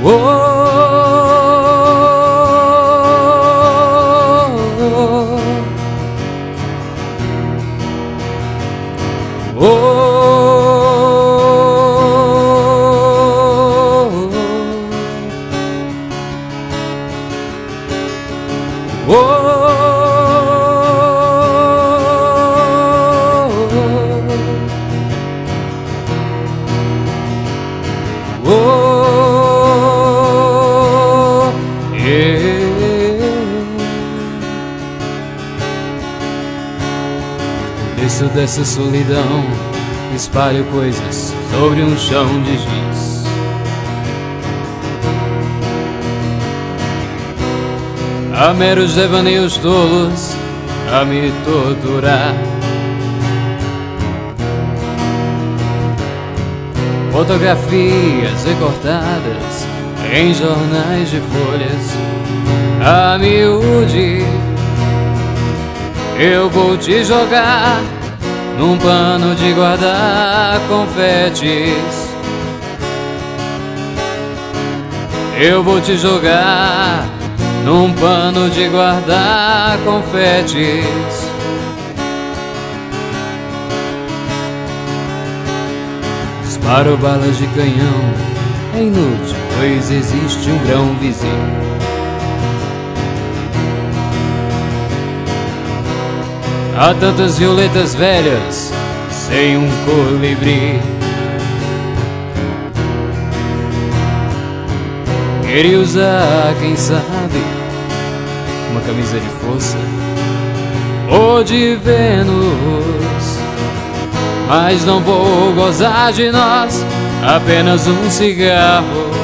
Desço dessa solidão, espalho coisas sobre um chão de giz. Há meros devaneios tolos a me torturar. Fotografias recortadas em jornais de folhas a miúde. Eu vou te jogar num pano de guardar confetes. Eu vou te jogar num pano de guardar confetes. Disparo balas de canhão, é inútil, pois existe um grão vizinho. Há tantas violetas velhas sem um colibri. Queria usar, quem sabe, uma camisa de força ou de Vênus, mas não vou gozar de nós, apenas um cigarro.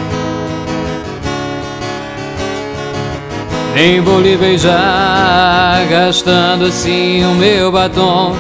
Nem vou lhe beijar, gastando assim o meu batom.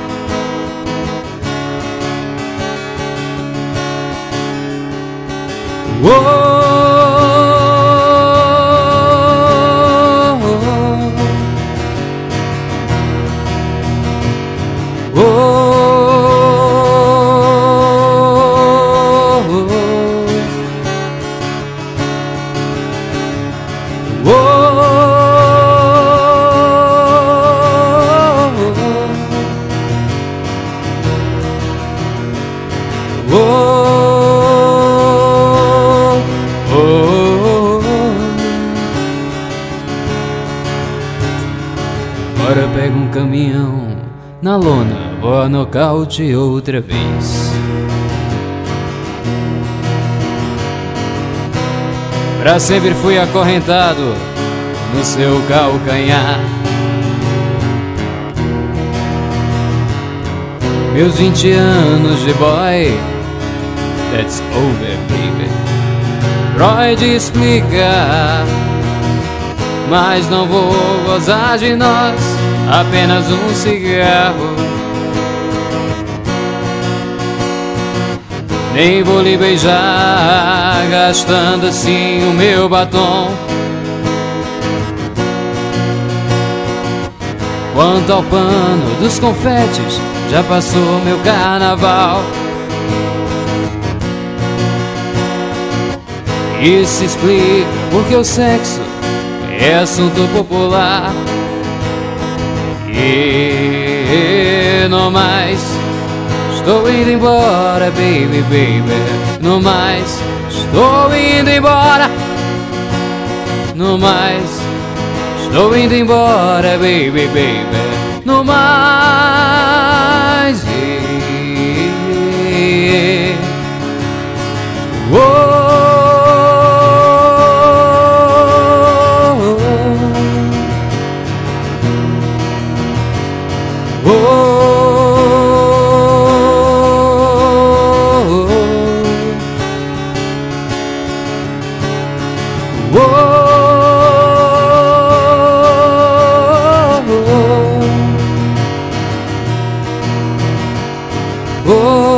Agora pego um caminhão na lona, vou a nocaute outra vez. Pra sempre fui acorrentado no seu calcanhar. Meus 20 anos de boy, that's over, baby. Freud explica, mas não vou gozar de nós, apenas um cigarro. Nem vou lhe beijar, gastando assim o meu batom. Quanto ao pano dos confetes, já passou meu carnaval. Isso explica porque o sexo é assunto popular. E não mais, estou indo embora, baby, baby. No mais, estou indo embora. No mais, estou indo embora, baby, baby. No mais, oh.